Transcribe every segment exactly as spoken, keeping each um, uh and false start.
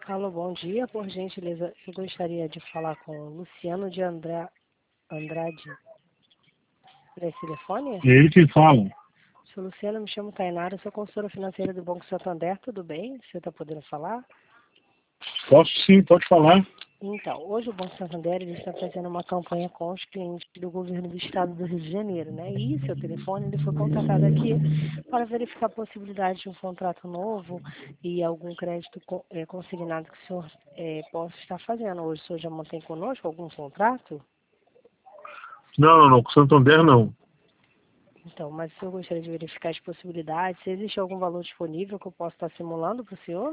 Alô, bom dia. Por gentileza, eu gostaria de falar com o Luciano de André, Andrade. Por esse telefone? É ele quem fala. Sou Luciano, me chamo Tainara, sou consultora financeira do Banco Santander, tudo bem? Você está podendo falar? Posso sim, pode falar. Então, hoje o Banco Santander ele está fazendo uma campanha com os clientes do governo do estado do Rio de Janeiro, né? E seu telefone ele foi contratado aqui para verificar a possibilidade de um contrato novo e algum crédito co- eh, consignado que o senhor eh, possa estar fazendo. Hoje o senhor já mantém conosco algum contrato? Não, não, não, com Santander não. Então, mas o senhor gostaria de verificar as possibilidades? Se existe algum valor disponível que eu possa estar simulando para o senhor?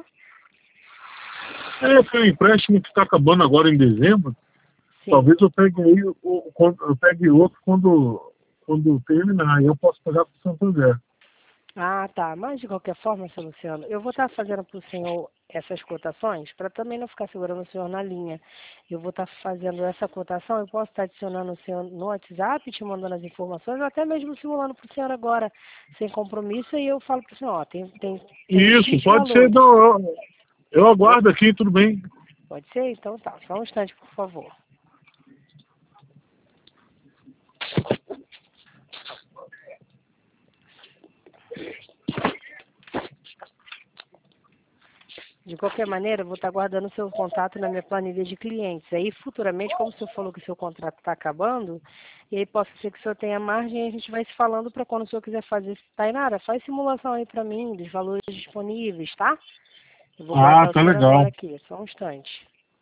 É, foi um empréstimo que está acabando agora em dezembro. Sim. Talvez eu pegue aí, o- o- quando- eu pegue outro quando, quando terminar, aí eu posso pagar com Santander. Ah, tá. Mas de qualquer forma, seu Luciano, eu vou estar fazendo para o senhor essas cotações para também não ficar segurando o senhor na linha. Eu vou estar fazendo essa cotação, eu posso estar adicionando o senhor no WhatsApp, te mandando as informações, ou até mesmo simulando para o senhor agora, sem compromisso, e eu falo para o senhor, ó, tem, tem, tem Isso, X pode ser, valores. não, eu, eu Oi? aguardo aqui, tudo bem. Pode ser? Então tá. Só um instante, por favor. De qualquer maneira, eu vou estar guardando o seu contato na minha planilha de clientes. Aí, futuramente, como o senhor falou que o seu contrato está acabando, e aí possa ser que o senhor tenha margem e a gente vai se falando para quando o senhor quiser fazer. Tainara, faz simulação aí para mim dos valores disponíveis, tá? Eu vou Ah, guardar o tá senhor agora legal. aqui, só um instante.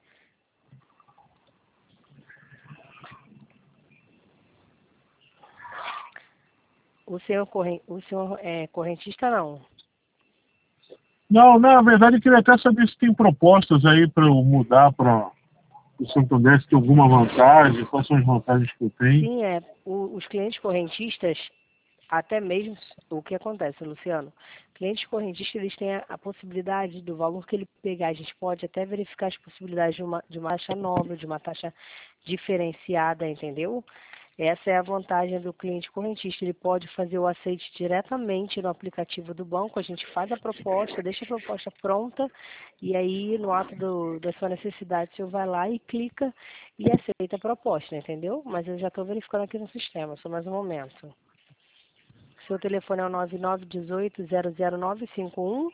O senhor, corren... o senhor é correntista, não? Não, na verdade eu queria até saber se tem propostas aí para eu mudar para o Santander, se tem alguma vantagem, quais são as vantagens que eu tenho. Sim, é. O- os clientes correntistas, até mesmo o que acontece, Luciano? Clientes correntistas, eles têm a, a possibilidade do valor que ele pegar. A gente pode até verificar as possibilidades de uma, de uma taxa nova, de uma taxa diferenciada, entendeu? Essa é a vantagem do cliente correntista. Ele pode fazer o aceite diretamente no aplicativo do banco. A gente faz a proposta, deixa a proposta pronta e aí, no ato do, da sua necessidade, o senhor vai lá e clica e aceita a proposta, entendeu? Mas eu já estou verificando aqui no sistema, só mais um momento. Seu telefone é o nove nove um oito zero zero nove cinco um.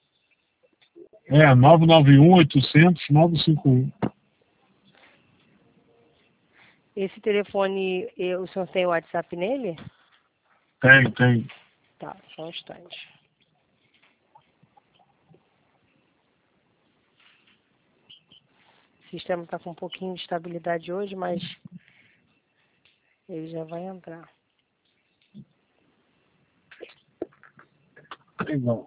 É, nove nove um oitocentos nove cinco um. Esse telefone, eh, o senhor tem o WhatsApp nele? Tem, tem. Tá, só um instante. O sistema está com um pouquinho de estabilidade hoje, mas ele já vai entrar. Legal.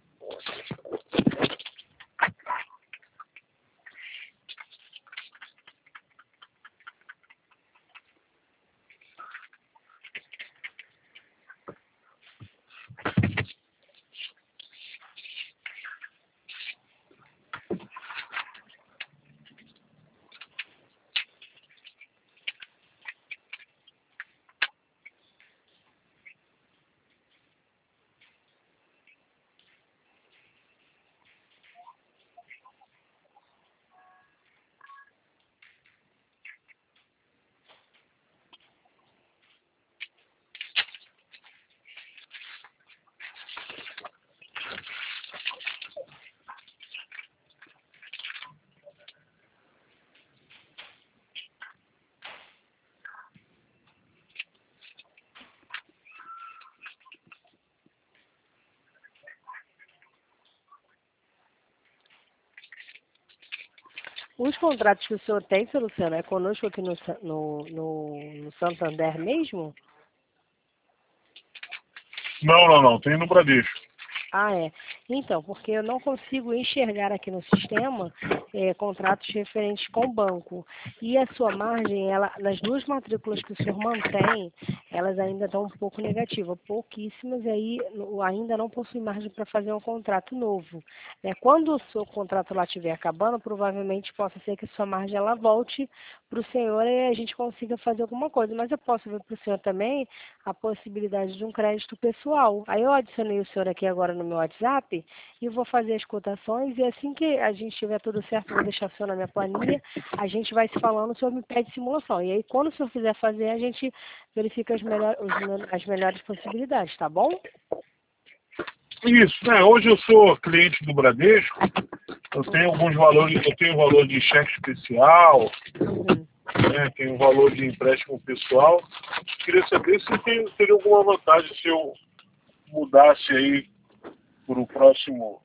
Os contratos que o senhor tem, seu Luciano, é conosco aqui no, Sa- no, no, no Santander mesmo? Não, não, não. Tem no Bradesco. Ah, é. Então, porque eu não consigo enxergar aqui no sistema eh, contratos referentes com o banco. E a sua margem, ela, nas duas matrículas que o senhor mantém, elas ainda estão um pouco negativas, pouquíssimas, e aí no- ainda não possui margem para fazer um contrato novo. Né? Quando o seu contrato lá estiver acabando, provavelmente possa ser que a sua margem ela volte para o senhor e a gente consiga fazer alguma coisa. Mas eu posso ver para o senhor também a possibilidade de um crédito pessoal. Aí eu adicionei o senhor aqui agora no meu WhatsApp e vou fazer as cotações e assim que a gente tiver tudo certo, vou deixar o senhor na minha planilha, a gente vai se falando, o senhor me pede simulação. E aí, quando o senhor quiser fazer, a gente verifica as, melhor, os, as melhores possibilidades, tá bom? Isso, né? Hoje eu sou cliente do Bradesco, eu tenho alguns valores, eu tenho valor de cheque especial, Uhum. né? Tenho valor de empréstimo pessoal. Queria saber se tem, teria alguma vantagem se eu mudasse aí para o próximo,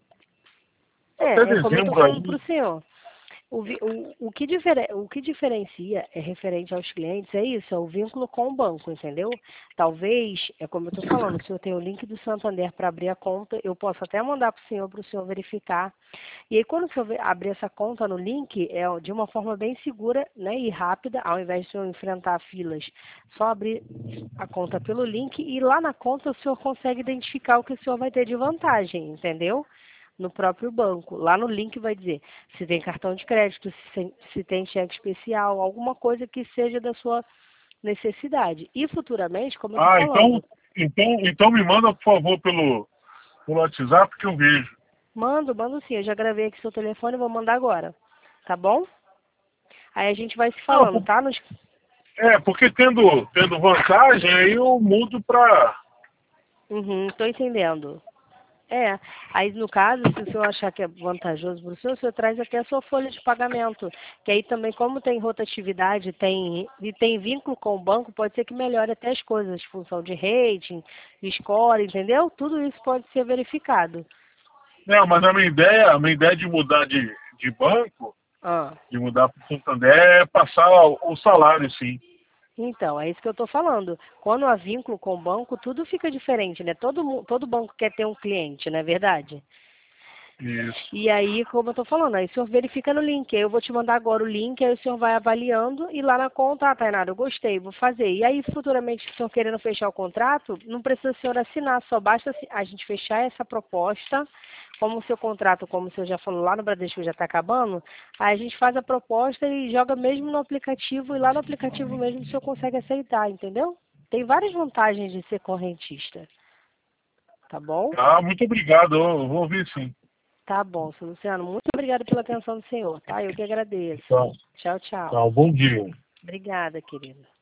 até É, é como eu estou dezembro falando para aí. o senhor. O, vi- o, o, que difere, o que diferencia é referente aos clientes, é isso, é o vínculo com o banco, entendeu? Talvez, é como eu estou falando, se eu tenho o link do Santander para abrir a conta, eu posso até mandar para o senhor, para o senhor verificar. E aí, quando o senhor ve- abrir essa conta no link, é de uma forma bem segura, né, e rápida, ao invés de o senhor enfrentar filas, só abrir a conta pelo link e lá na conta o senhor consegue identificar o que o senhor vai ter de vantagem, entendeu? No próprio banco. Lá no link vai dizer se tem cartão de crédito, se tem, se tem cheque especial, alguma coisa que seja da sua necessidade. E futuramente, como eu estou Ah, então, falando, então, então me manda, por favor, pelo, pelo WhatsApp que eu vejo. mando, mando sim, eu já gravei aqui seu telefone e vou mandar agora. Tá bom? Aí a gente vai se Não, falando, por- tá? Nos... é, porque tendo, tendo vantagem, aí eu mudo para... Uhum, tô entendendo. É, aí no caso, se o senhor achar que é vantajoso para o senhor, o senhor traz até a sua folha de pagamento, que aí também, como tem rotatividade tem, e tem vínculo com o banco, pode ser que melhore até as coisas, função de rating, score, entendeu? Tudo isso pode ser verificado. Não, mas a minha ideia, a minha ideia de mudar de, de banco, Ah, de mudar para o Santander, é passar o, o salário, sim. então, é isso que eu estou falando. Quando há vínculo com o banco, tudo fica diferente, né? Todo, mu- todo banco quer ter um cliente, não é verdade? Isso. E aí, como eu estou falando, aí o senhor verifica no link. Aí eu vou te mandar agora o link, aí o senhor vai avaliando e lá na conta, ah, Tainara, eu gostei, vou fazer. E aí, futuramente, se o senhor querendo fechar o contrato, não precisa o senhor assinar, só basta assi- a gente fechar essa proposta. Como o seu contrato, como o senhor já falou lá no Bradesco já está acabando, aí a gente faz a proposta e joga mesmo no aplicativo e lá no aplicativo mesmo o senhor consegue aceitar, entendeu? Tem várias vantagens de ser correntista, tá bom? Ah, muito obrigado, eu vou ouvir sim. Tá bom, seu Luciano. Muito obrigada pela atenção do senhor, tá? Eu que agradeço. Tá, Tchau, tchau. tá, bom dia. Obrigada, querido.